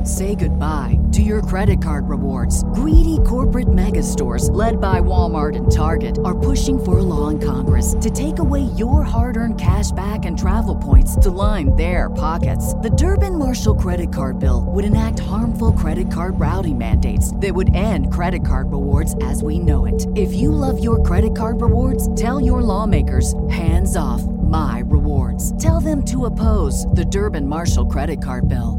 Say goodbye to your credit card rewards. Greedy corporate mega stores, led by Walmart and Target, are pushing for a law in Congress to take away your hard-earned cash back and travel points to line their pockets. The Durbin-Marshall credit card bill would enact harmful credit card routing mandates that would end credit card rewards as we know it. If you love your credit card rewards, tell your lawmakers, hands off my rewards. Tell them to oppose the Durbin-Marshall credit card bill.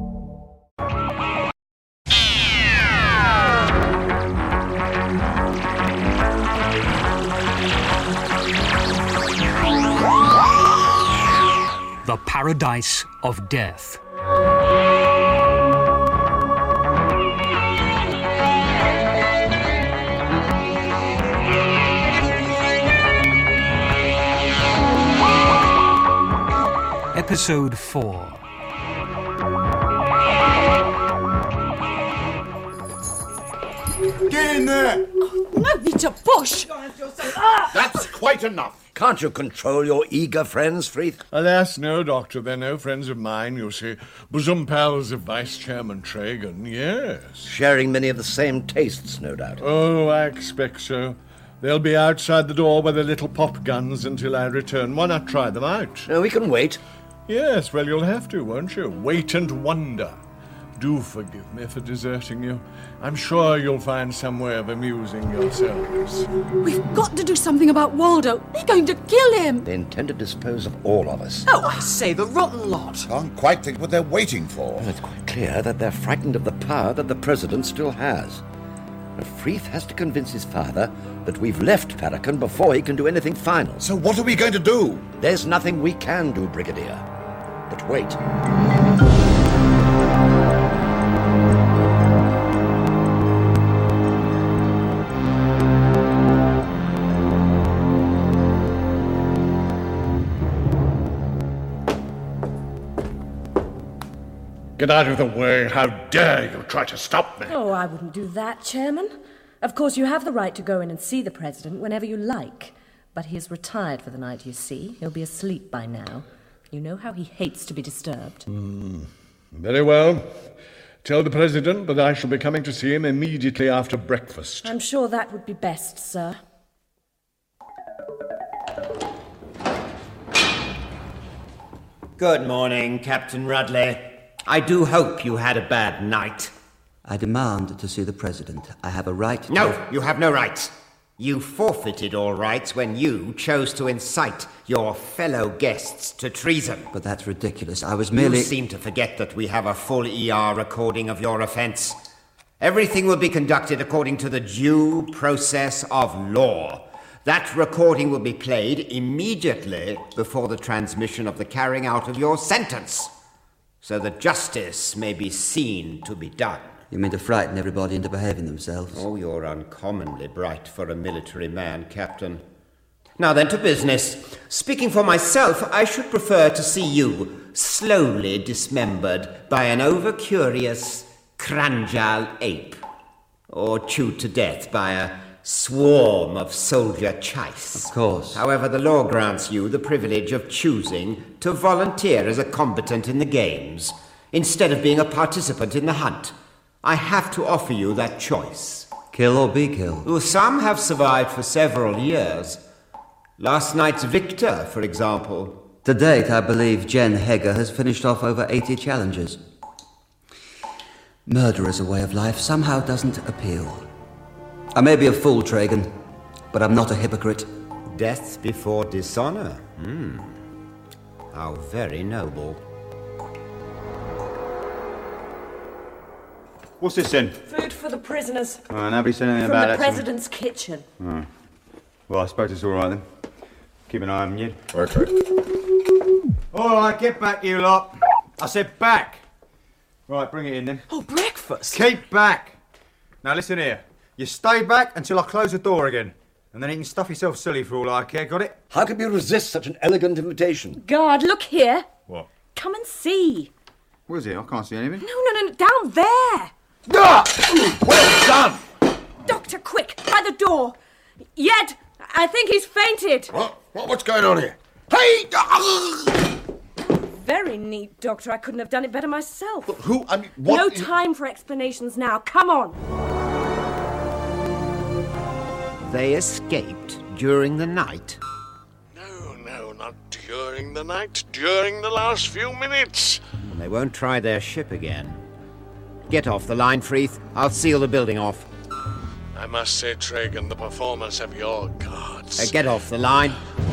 The Paradise of Death. Episode 4. Get in there! No need to push! That's quite enough. Can't you control your eager friends, Freeth? Alas, no, Doctor. They're no friends of mine, you see. Bosom pals of Vice Chairman Tragan, yes. Sharing many of the same tastes, no doubt. Oh, I expect so. They'll be outside the door with their little pop guns until I return. Why not try them out? No, we can wait. Yes, well, you'll have to, won't you? Wait and wonder. Do forgive me for deserting you. I'm sure you'll find some way of amusing yourselves. We've got to do something about Waldo. They're going to kill him. They intend to dispose of all of us. Oh, I say, the rotten lot. Can't quite think what they're waiting for. Well, it's quite clear that they're frightened of the power that the President still has. Freeth has to convince his father that we've left Parakan before he can do anything final. So what are we going to do? There's nothing we can do, Brigadier. But wait. Get out of the way. How dare you try to stop me? Oh, I wouldn't do that, Chairman. Of course, you have the right to go in and see the President whenever you like. But he is retired for the night, you see. He'll be asleep by now. You know how he hates to be disturbed. Very well. Tell the President that I shall be coming to see him immediately after breakfast. I'm sure that would be best, sir. Good morning, Captain Rudley. I do hope you had a bad night. I demand to see the President. I have a right... No, you have no rights. You forfeited all rights when you chose to incite your fellow guests to treason. But that's ridiculous. I was merely... You seem to forget that we have a full ER recording of your offence. Everything will be conducted according to the due process of law. That recording will be played immediately before the transmission of the carrying out of your sentence, so that justice may be seen to be done. You mean to frighten everybody into behaving themselves? Oh, you're uncommonly bright for a military man, Captain. Now then, to business. Speaking for myself, I should prefer to see you slowly dismembered by an over-curious Kranjal ape, or chewed to death by a swarm of soldier chais. Of course. However, the law grants you the privilege of choosing to volunteer as a combatant in the games, instead of being a participant in the hunt. I have to offer you that choice. Kill or be killed? Well, some have survived for several years. Last night's victor, for example. To date, I believe Jen Heger has finished off over 80 challenges. Murder as a way of life somehow doesn't appeal. I may be a fool, Tragan, but I'm not a hypocrite. Death before dishonor? How very noble. What's this then? Food for the prisoners. Nobody said anything From about the that. President's kitchen. Well, I suppose it's all right then. Keep an eye on you. Okay. All right, get back, you lot. I said back. Right, bring it in then. Oh, breakfast! Keep back. Now listen here. You stay back until I close the door again. And then you can stuff yourself silly for all I care, got it? How can you resist such an elegant invitation? Guard, look here. What? Come and see. Where's it? I can't see anything. No, down there. Well done! Doctor, quick, by the door. Yed, I think he's fainted. What's going on here? Hey! very neat, Doctor. I couldn't have done it better myself. Who? I mean, what? No time for explanations now. Come on. They escaped during the night. No, not during the night. During the last few minutes. And they won't try their ship again. Get off the line, Freeth. I'll seal the building off. I must say, Tragan, the performers have your gods. Get off the line.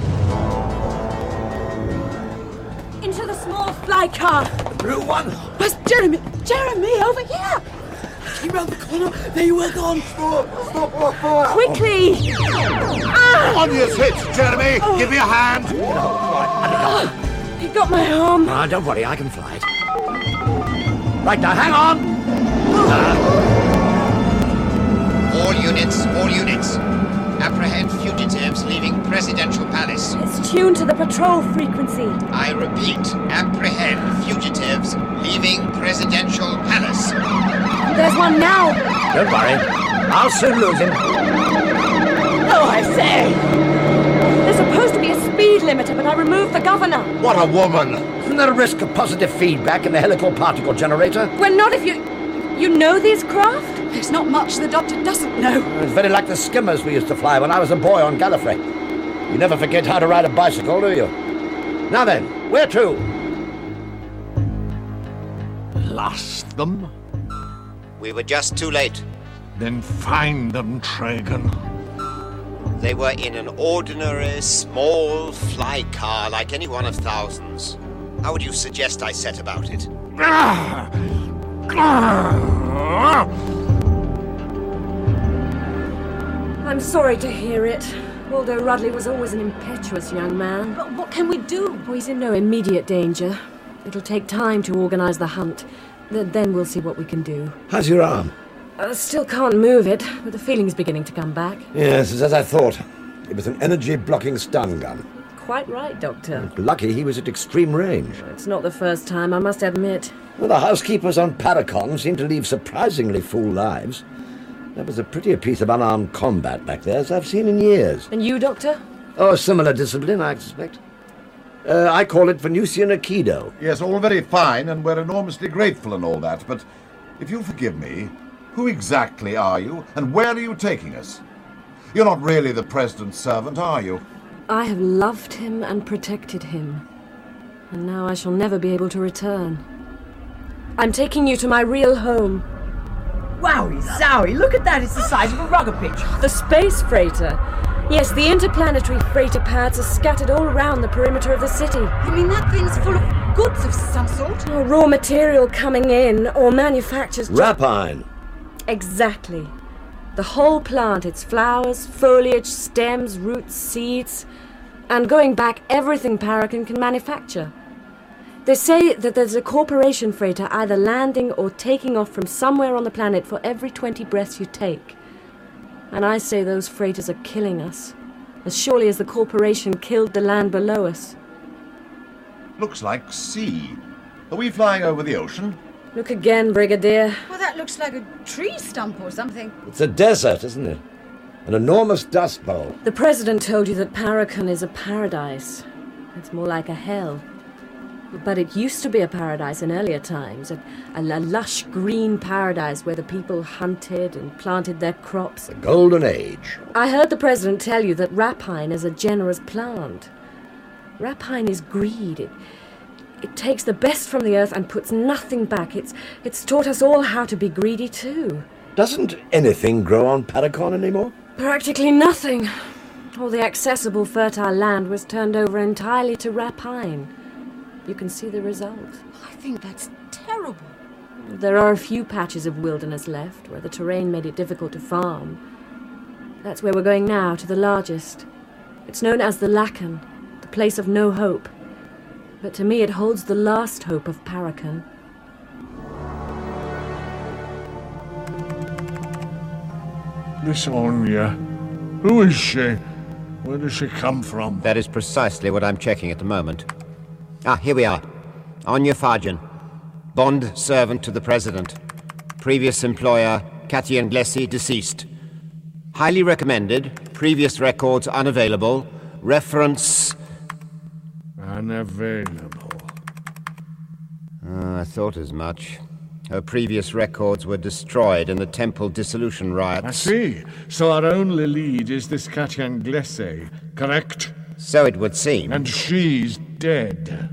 Into the small fly car. The blue one. Where's Jeremy? Jeremy, over here! Came round the corner. There you were gone. Stop. Quickly! On your hits, Jeremy. Give me a hand. He got my arm. Don't worry, I can fly it. Right now, hang on. All units. Apprehend fugitives leaving Presidential Palace. It's tuned to the patrol frequency. I repeat, apprehend fugitives leaving Presidential Palace. There's one now. Don't worry. I'll soon lose him. Oh, I say! There's supposed to be a speed limiter, but I removed the governor. What a woman. Isn't there a risk of positive feedback in the helical particle generator? Well, not if you know these craft? There's not much the Doctor doesn't know. It's very like the skimmers we used to fly when I was a boy on Gallifrey. You never forget how to ride a bicycle, do you? Now then, where to? Lost them? We were just too late. Then find them, Tragan. They were in an ordinary, small fly car like any one of thousands. How would you suggest I set about it? I'm sorry to hear it. Waldo Rudley was always an impetuous young man. But what can we do? Oh, he's in no immediate danger. It'll take time to organise the hunt. Then we'll see what we can do. How's your arm? I still can't move it, but the feeling's beginning to come back. Yes, it's as I thought. It was an energy-blocking stun gun. Quite right, Doctor. Lucky he was at extreme range. It's not the first time, I must admit. Well, the housekeepers on Paracon seem to lead surprisingly full lives. That was a prettier piece of unarmed combat back there as I've seen in years. And you, Doctor? Oh, a similar discipline, I suspect. I call it Venusian Aikido. Yes, all very fine, and we're enormously grateful and all that, but if you'll forgive me, who exactly are you, and where are you taking us? You're not really the President's servant, are you? I have loved him and protected him, and now I shall never be able to return. I'm taking you to my real home. Wowie zowie, look at that, it's the size of a rugger pitch. The space freighter. Yes, the interplanetary freighter pads are scattered all around the perimeter of the city. You mean that thing's full of goods of some sort? Or raw material coming in, or manufactures... Rapine. Exactly. The whole plant, its flowers, foliage, stems, roots, seeds, and going back, everything Paragon can manufacture. They say that there's a corporation freighter either landing or taking off from somewhere on the planet for every 20 breaths you take. And I say those freighters are killing us, as surely as the corporation killed the land below us. Looks like sea. Are we flying over the ocean? Look again, Brigadier. Well, that looks like a tree stump or something. It's a desert, isn't it? An enormous dust bowl. The President told you that Paracon is a paradise. It's more like a hell. But it used to be a paradise in earlier times, a lush green paradise where the people hunted and planted their crops. The Golden Age. I heard the President tell you that rapine is a generous plant. Rapine is greed. It takes the best from the earth and puts nothing back. It's taught us all how to be greedy too. Doesn't anything grow on Paracon anymore? Practically nothing. All the accessible fertile land was turned over entirely to rapine. You can see the result. I think that's terrible. There are a few patches of wilderness left where the terrain made it difficult to farm. That's where we're going now, to the largest. It's known as the Lacan, the place of no hope. But to me it holds the last hope of Paracon. Miss Anya. Who is she? Where does she come from? That is precisely what I'm checking at the moment. Here we are. Anya Farjan. Bond servant to the President. Previous employer, Cathy Anglesi, deceased. Highly recommended. Previous records unavailable. Reference... Unavailable. I thought as much. Her previous records were destroyed in the temple dissolution riots. I see. So our only lead is this Katia Anglese, correct? So it would seem. And she's dead.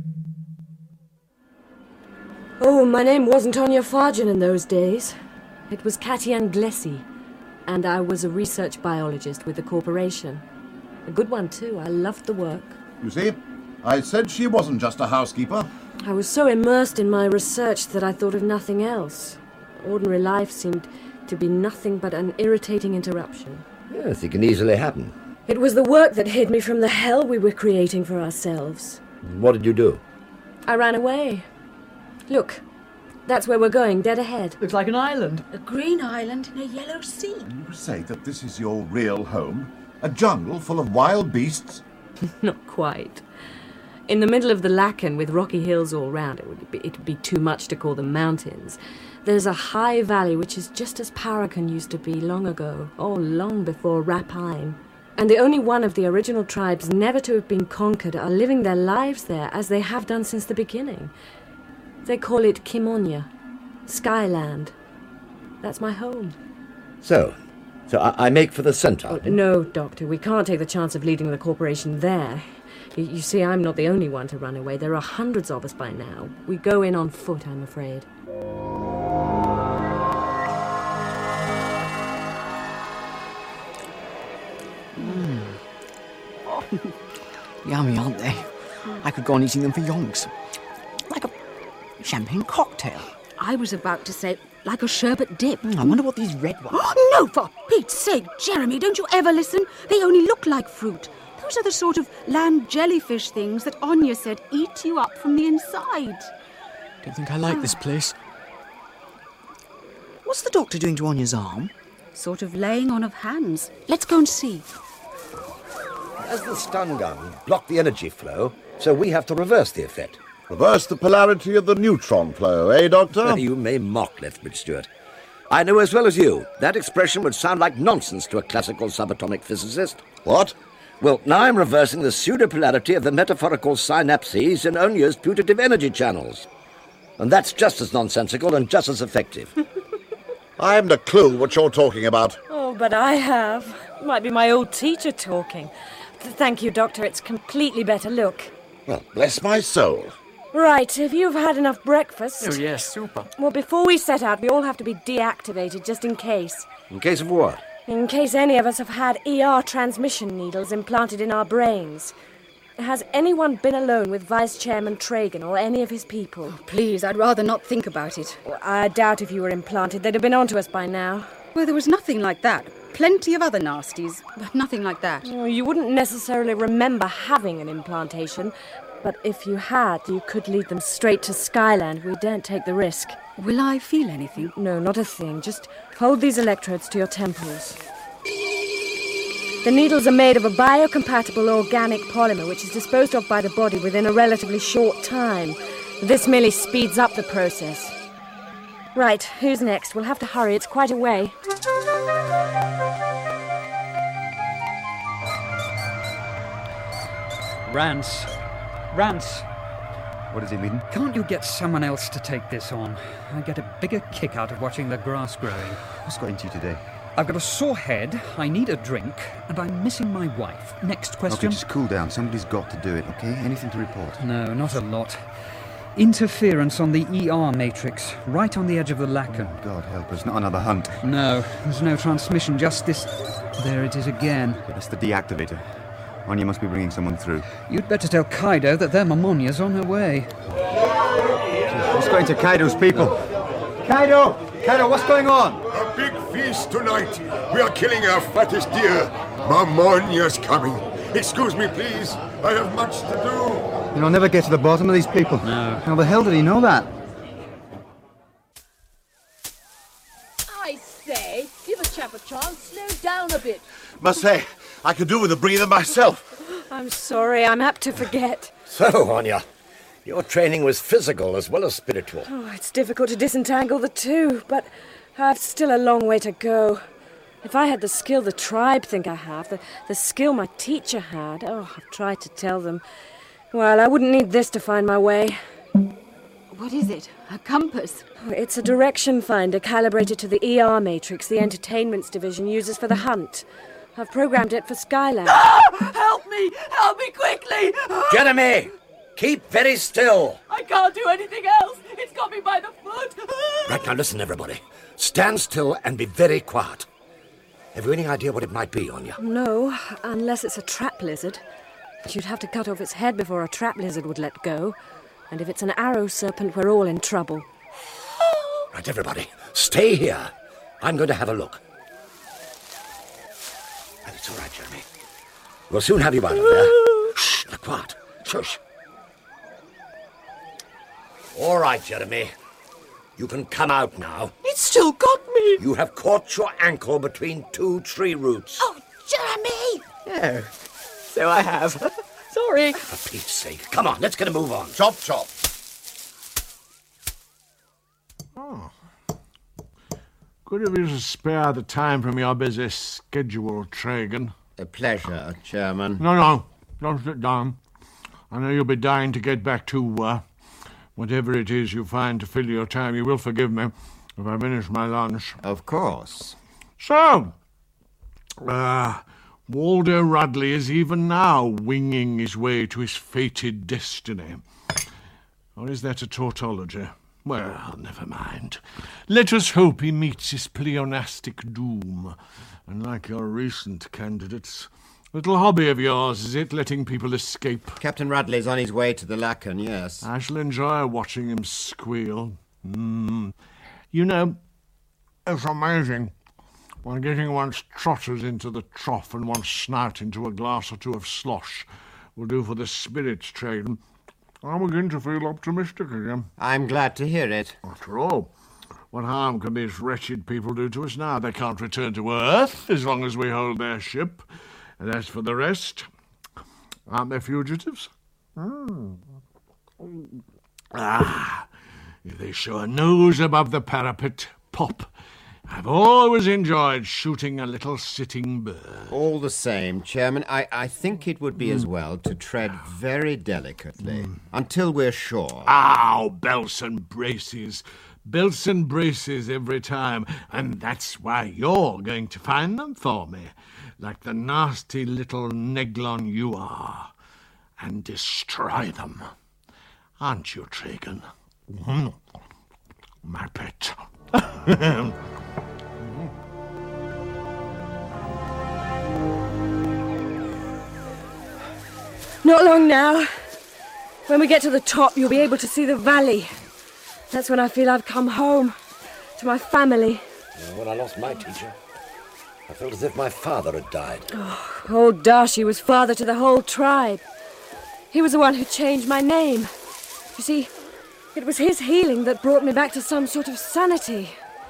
Oh, my name wasn't Anya Farjan in those days. It was Katia Anglesi, and I was a research biologist with the corporation. A good one, too. I loved the work. You see, I said she wasn't just a housekeeper. I was so immersed in my research that I thought of nothing else. Ordinary life seemed to be nothing but an irritating interruption. Yes, it can easily happen. It was the work that hid me from the hell we were creating for ourselves. What did you do? I ran away. Look, that's where we're going, dead ahead. Looks like an island. A green island in a yellow sea. You say that this is your real home? A jungle full of wild beasts? Not quite. In the middle of the Lacan with rocky hills all round, it'd be too much to call them mountains. There's a high valley which is just as Parakan used to be long ago, long before Rapine. And the only one of the original tribes never to have been conquered are living their lives there as they have done since the beginning. They call it Kimonia, Skyland. That's my home. So I make for the center. Oh, no, Doctor, we can't take the chance of leading the corporation there. You see, I'm not the only one to run away. There are hundreds of us by now. We go in on foot, I'm afraid. Yummy, aren't they? I could go on eating them for yonks. Like a champagne cocktail. I was about to say, like a sherbet dip. I wonder what these red ones... No, for Pete's sake, Jeremy, don't you ever listen? They only look like fruit. Those are the sort of land jellyfish things that Anya said eat you up from the inside. Don't think I like this place. What's the doctor doing to Anya's arm? Sort of laying on of hands. Let's go and see. As the stun gun blocked the energy flow, so we have to reverse the effect. Reverse the polarity of the neutron flow, eh, Doctor? You may mock, Lethbridge Stewart. I know as well as you, that expression would sound like nonsense to a classical subatomic physicist. What? Well, now I'm reversing the pseudo-polarity of the metaphorical synapses in Onya's putative energy channels. And that's just as nonsensical and just as effective. I haven't a clue what you're talking about. Oh, but I have. Might be my old teacher talking. Thank you, Doctor. It's completely better. Look. Well, bless my soul. Right, if you've had enough breakfast... Oh, yes, super. Well, before we set out, we all have to be deactivated, just in case. In case of what? In case any of us have had ER transmission needles implanted in our brains. Has anyone been alone with Vice Chairman Tragan or any of his people? Oh, please, I'd rather not think about it. Well, I doubt if you were implanted. They'd have been onto us by now. Well, there was nothing like that. Plenty of other nasties, but nothing like that. Well, you wouldn't necessarily remember having an implantation, but if you had, you could lead them straight to Skyland. We daren't take the risk. Will I feel anything? No, not a thing. Just hold these electrodes to your temples. The needles are made of a biocompatible organic polymer which is disposed of by the body within a relatively short time. This merely speeds up the process. Right, who's next? We'll have to hurry. It's quite a way. Rance. What does he mean? Can't you get someone else to take this on? I get a bigger kick out of watching the grass growing. What's got into you today? I've got a sore head, I need a drink, and I'm missing my wife. Next question. Okay, just cool down. Somebody's got to do it, okay? Anything to report? No, not a lot. Interference on the ER matrix, right on the edge of the Lacan. Oh, God help us, not another hunt. No, there's no transmission, just this... There it is again. That's the deactivator. Anya must be bringing someone through. You'd better tell Kaido that their Mammonia's on her way. What's going to Kaido's people? Kaido, what's going on? A big feast tonight. We are killing our fattest deer. Mammonia's coming. Excuse me, please. I have much to do. And I'll never get to the bottom of these people. No. How the hell did he know that? I say, give a chap a chance. Slow down a bit. Must say, I could do with a breather myself. I'm sorry, I'm apt to forget. So, Anya, your training was physical as well as spiritual. Oh, it's difficult to disentangle the two, but I've still a long way to go. If I had the skill the tribe think I have, the skill my teacher had, I've tried to tell them. Well, I wouldn't need this to find my way. What is it? A compass? It's a direction finder calibrated to the ER matrix the entertainments division uses for the hunt. I've programmed it for Skyland. Help me! Help me quickly! Jeremy! Keep very still! I can't do anything else! It's got me by the foot! Right, now listen, everybody. Stand still and be very quiet. Have you any idea what it might be, Anya? No, unless it's a trap lizard. You'd have to cut off its head before a trap lizard would let go. And if it's an arrow serpent, we're all in trouble. Right, everybody, stay here. I'm going to have a look. It's all right, Jeremy. We'll soon have you out of there. Shh, now quiet. Shush. All right, Jeremy. You can come out now. It's still got me! You have caught your ankle between 2 tree roots. Oh, Jeremy! Oh, so I have. Sorry. For Pete's sake. Come on, let's get a move on. Chop, chop. Oh. Good of you to spare the time from your busy schedule, Tragan. A pleasure, Chairman. No, don't sit down. I know you'll be dying to get back to, whatever it is you find to fill your time. You will forgive me if I finish my lunch. Of course. So, Waldo Rudley is even now winging his way to his fated destiny. Or is that a tautology? Well, never mind. Let us hope he meets his pleonastic doom. And like your recent candidates, little hobby of yours, is it, letting people escape? Captain Rudley's on his way to the Lacan, yes. I shall enjoy watching him squeal. You know, it's amazing. When getting one's trotters into the trough and one's snout into a glass or two of slosh will do for the spirits trade, I begin to feel optimistic again. I'm glad to hear it. After all, what harm can these wretched people do to us now? They can't return to Earth as long as we hold their ship. And as for the rest, aren't they fugitives? If they show a nose above the parapet, pop. I've always enjoyed shooting a little sitting bird. All the same, Chairman, I think it would be as well to tread very delicately until we're sure. Ow, belts and braces. Belts and braces every time. And that's why you're going to find them for me, like the nasty little Neglon you are, and destroy them. Aren't you, Tragan? My pet. Not long now. When we get to the top, you'll be able to see the valley. That's when I feel I've come home, to my family. When I lost my teacher, I felt as if my father had died. Oh, old Darcy was father to the whole tribe. He was the one who changed my name. You see, it was his healing that brought me back to some sort of sanity.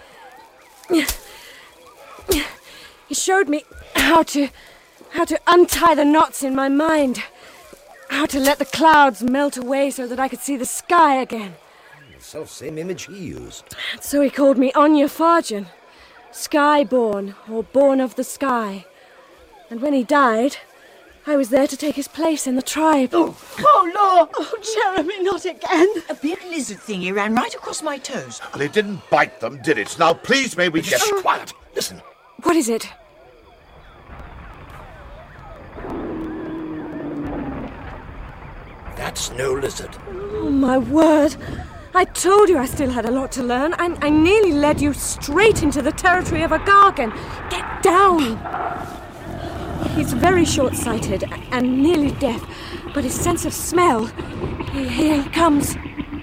He showed me how to untie the knots in my mind, how to let the clouds melt away so that I could see the sky again. The self-same image he used. So he called me Anya Farjan, Skyborn, or Born of the Sky. And when he died, I was there to take his place in the tribe. Oh, Lord! Oh, Jeremy, not again. A big lizard thingy ran right across my toes. Well, it didn't bite them, did it? Now, please, may we get quiet. Listen. What is it? That's no lizard. Oh, my word. I told you I still had a lot to learn. I nearly led you straight into the territory of a Gargan. Get down! He's very short-sighted and nearly deaf, but his sense of smell... Here he comes.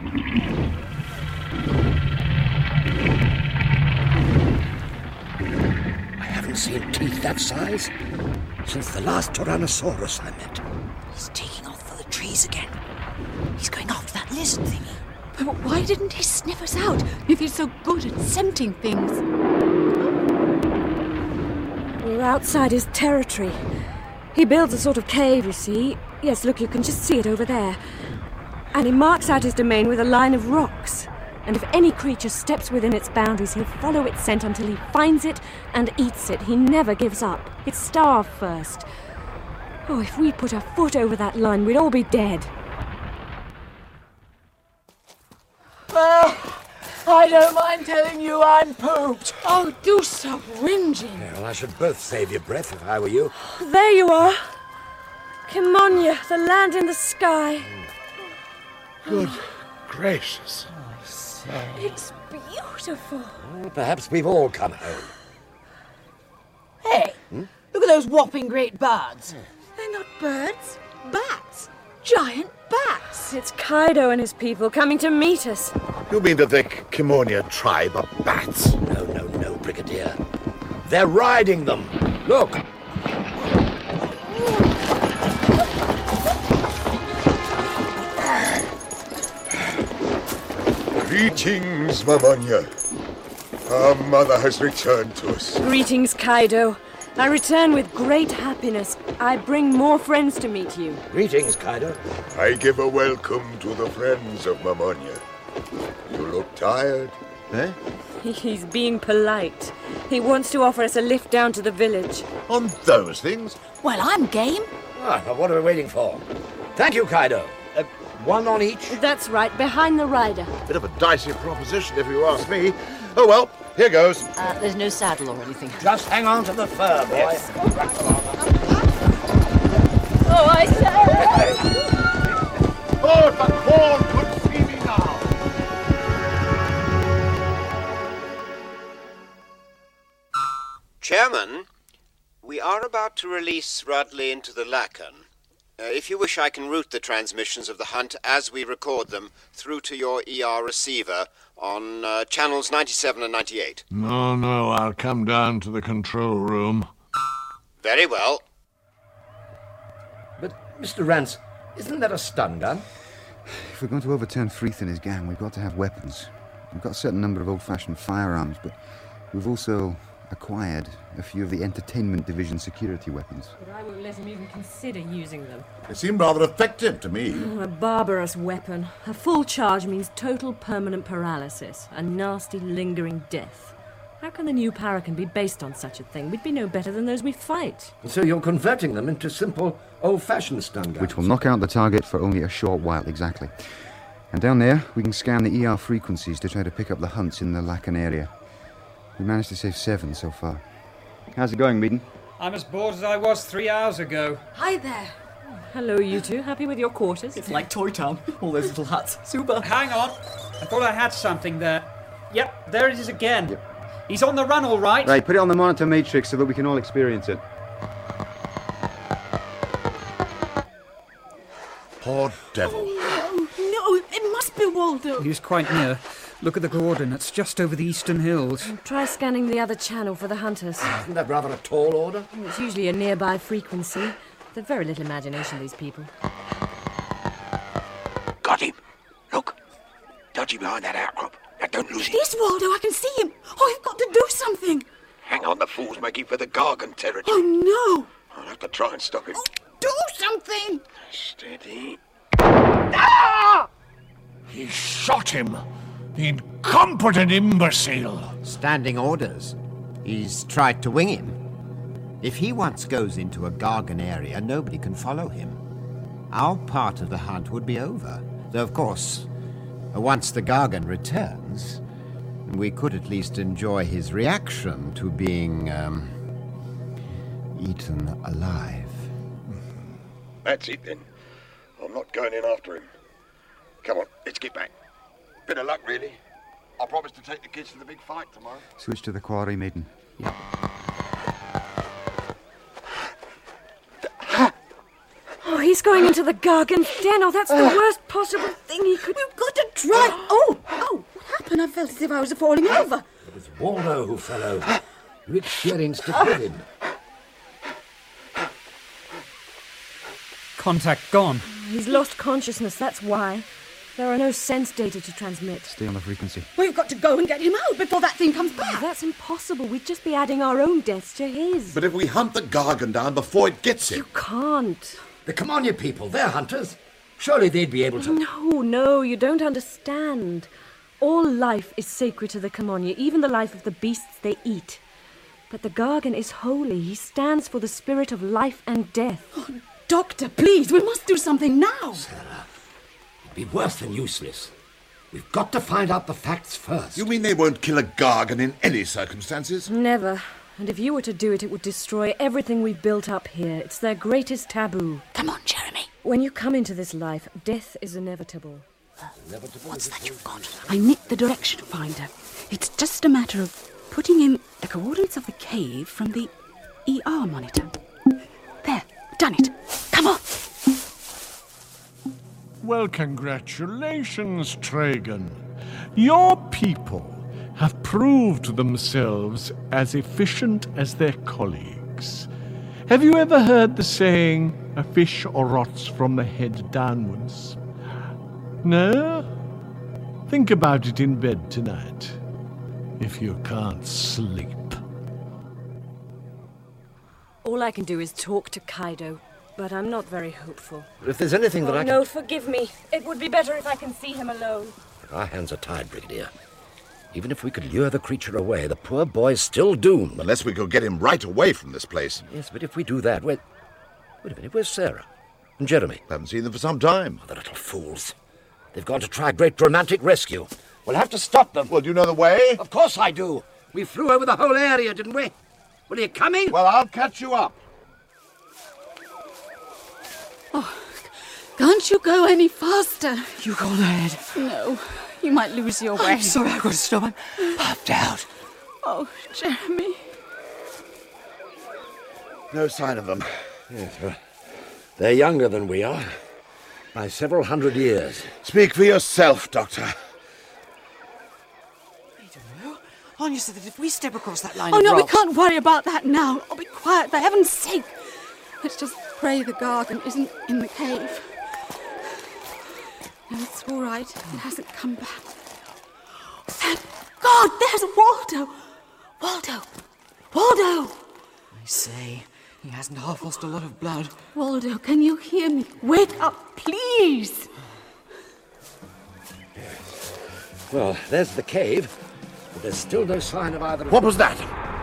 I haven't seen teeth that size since the last Tyrannosaurus I met. He's taking off for the trees again. He's going after that lizard thingy. But why didn't he sniff us out if he's so good at scenting things? We're outside his territory. He builds a sort of cave, you see. Yes, look, you can just see it over there. And he marks out his domain with a line of rocks. And if any creature steps within its boundaries, he'll follow its scent until he finds it and eats it. He never gives up. It's starve first. Oh, if we put a foot over that line, we'd all be dead. Well, I don't mind telling you I'm pooped. Oh, do stop whinging. Well, I should both save your breath if I were you. There you are. Kimonia, the land in the sky. Good gracious. It's beautiful. Well, perhaps we've all come home. Hey, look at those whopping great birds. They're not birds. Bats. Giant bats. It's Kaido and his people coming to meet us. You mean to think Kimonia tribe are bats? No, Brigadier. They're riding them. Look. Greetings, Mamonia. Our mother has returned to us. Greetings, Kaido. I return with great happiness. I bring more friends to meet you. Greetings, Kaido. I give a welcome to the friends of Mamonia. You look tired. Eh? He's being polite. He wants to offer us a lift down to the village. On those things? Well, I'm game. Ah, what are we waiting for? Thank you, Kaido. One on each? That's right, behind the rider. Bit of a dicey proposition, if you ask me. Oh, well, here goes. There's no saddle or anything. Just hang on to the fur, boy. Yes. Oh, I say! Oh, if the corn could see me now! Chairman, we are about to release Rudley into the Lacan. If you wish, I can route the transmissions of the hunt as we record them through to your ER receiver on channels 97 and 98. No, I'll come down to the control room. Very well. But, Mr. Rance, isn't that a stun gun? If we're going to overturn Freeth and his gang, we've got to have weapons. We've got a certain number of old-fashioned firearms, but we've also acquired a few of the Entertainment Division security weapons. But I won't let him even consider using them. They seem rather effective to me. A barbarous weapon. A full charge means total permanent paralysis, a nasty lingering death. How can the new Paragon be based on such a thing? We'd be no better than those we fight. So you're converting them into simple, old-fashioned stun guns? Which will knock out the target for only a short while, exactly. And down there, we can scan the ER frequencies to try to pick up the hunts in the Lacan area. We managed to save 7 so far. How's it going, Meaden? I'm as bored as I was 3 hours ago. Hi there. Hello, you two. Happy with your quarters? It's like Toy Town. All those little huts. Super. Hang on. I thought I had something there. Yep, there it is again. Yep. He's on the run, all right. Right, put it on the monitor matrix so that we can all experience it. Poor devil. Oh, no, it must be Waldo. He's quite near. Look at the coordinates, just over the eastern hills. Try scanning the other channel for the hunters. Isn't that rather a tall order? It's usually a nearby frequency. They've very little imagination, these people. Got him. Look. Dodgy behind that outcrop. Now don't lose him. Yes, Waldo, I can see him. Oh, I've got to do something. Hang on, the fool's making for the Gargan territory. Oh, no. I'll have to try and stop him. Oh, do something. Steady. Ah! He shot him. The incompetent imbecile! Standing orders. He's tried to wing him. If he once goes into a Gargan area, nobody can follow him. Our part of the hunt would be over. Though, of course, once the Gargan returns, we could at least enjoy his reaction to being, eaten alive. That's it, then. I'm not going in after him. Come on, let's get back. Bit of luck, really. I promise to take the kids to the big fight tomorrow. Switch to the quarry, Maiden. Yeah. Oh, he's going into the Gargan's den. Oh, that's the worst possible thing he could... We've got to try... Oh, what happened? I felt as if I was falling over. It was Waldo who fell over. You had sheer instinct with him. Contact gone. He's lost consciousness, that's why. There are no sense data to transmit. Stay on the frequency. We've got to go and get him out before that thing comes back. Oh, that's impossible. We'd just be adding our own deaths to his. But if we hunt the Gargan down before it gets him... You can't. The Kimonia people, they're hunters. Surely they'd be able to... No, you don't understand. All life is sacred to the Kimonia, even the life of the beasts they eat. But the Gargan is holy. He stands for the spirit of life and death. Oh, Doctor, please, we must do something now. Sarah, it'd be worse than useless. We've got to find out the facts first. You mean they won't kill a Gargan in any circumstances? Never. And if you were to do it, it would destroy everything we've built up here. It's their greatest taboo. Come on, Jeremy. When you come into this life, death is inevitable. What's that you've got? I nicked the direction finder. It's just a matter of putting in the coordinates of the cave from the ER monitor. There, done it. Come on. Well, congratulations, Tragan. Your people have proved themselves as efficient as their colleagues. Have you ever heard the saying, a fish rots from the head downwards? No? Think about it in bed tonight, if you can't sleep. All I can do is talk to Kaido, but I'm not very hopeful. If there's anything that I can... No, forgive me. It would be better if I can see him alone. Our hands are tied, Brigadier. Even if we could lure the creature away, the poor boy's still doomed. Unless we could get him right away from this place. Yes, but if we do that, wait a minute, where's Sarah? And Jeremy? Haven't seen them for some time. Oh, the little fools. They've gone to try a great romantic rescue. We'll have to stop them. Well, do you know the way? Of course I do. We flew over the whole area, didn't we? Well, are you coming? Well, I'll catch you up. Oh, can't you go any faster? You go ahead. No, you might lose your way. I'm sorry, I've got to stop. I'm puffed out. Oh, Jeremy. No sign of them. Yes, well, they're younger than we are. By several hundred years. Speak for yourself, Doctor. I don't know. Anya said that if we step across that line Oh, of no, we rocks... can't worry about that now. Oh, be quiet, for heaven's sake. Let's just pray the Gargan isn't in the cave. No, it's all right. It hasn't come back. Thank God, there's Waldo. Waldo! I say, he hasn't half lost a lot of blood. Waldo, can you hear me? Wake up, please. Well, there's the cave, but there's still no sign of either of them. What was that?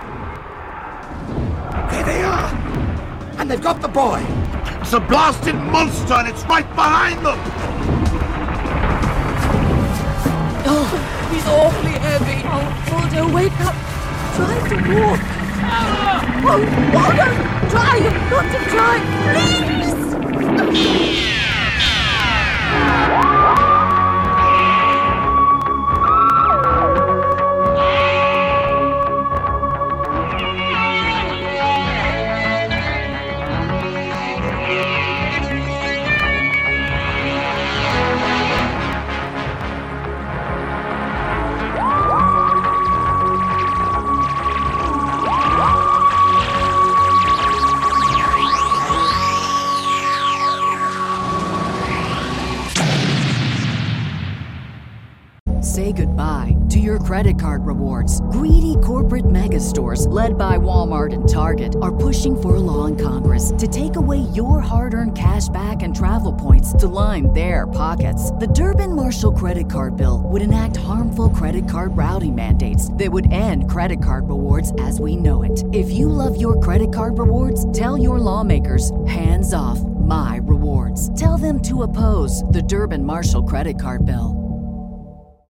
There they are! And they've got the boy! It's a blasted monster and it's right behind them! Oh, he's awfully heavy. Oh, Waldo, wake up. Try to walk. Oh, Waldo, try. You've got to try, please. Say goodbye to your credit card rewards. Greedy corporate mega stores, led by Walmart and Target, are pushing for a law in Congress to take away your hard-earned cash back and travel points to line their pockets. The Durbin-Marshall credit card bill would enact harmful credit card routing mandates that would end credit card rewards as we know it. If you love your credit card rewards, tell your lawmakers, hands off my rewards. Tell them to oppose the Durbin-Marshall credit card bill.